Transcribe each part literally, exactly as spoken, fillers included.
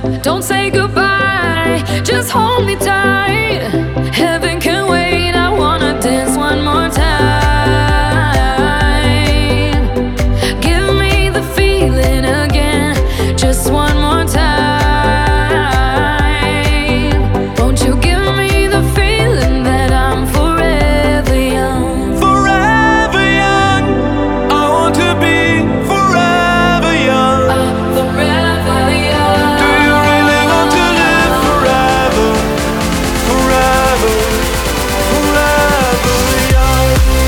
Don't say goodbye, just hold me tight. Heaven can wait, I wanna dance one more time. Give me the feeling again, just one more time. Won't you give me the feeling that I'm forever young? Forever young, I want to be forever young. I'm forever young. Do you really want to live forever? Forever, forever young.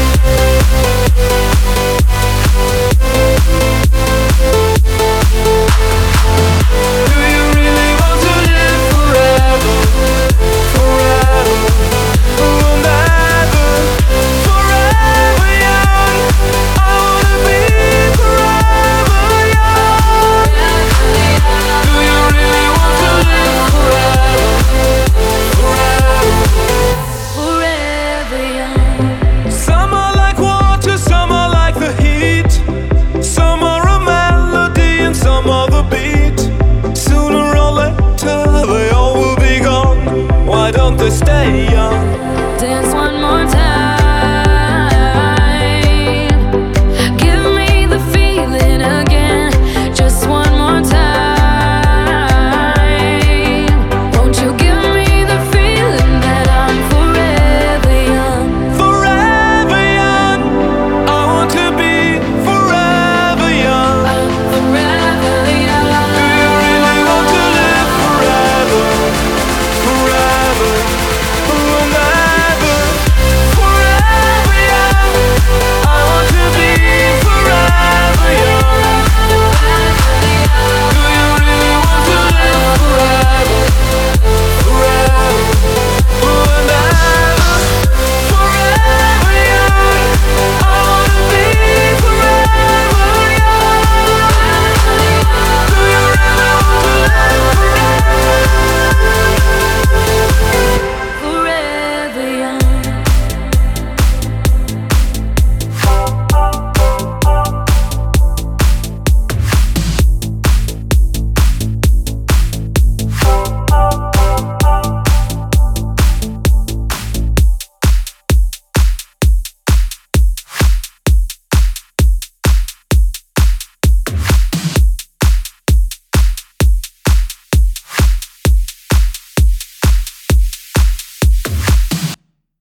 Do you really want to live forever? Forever, forever, forever young. I wanna be forever young. Do you really want to live forever? Forever. Forever young. Some are like water, some are like the heat. Some are a melody and some are the beat. Sooner or later they all will be gone. Why don't they stay young? Dance one more time.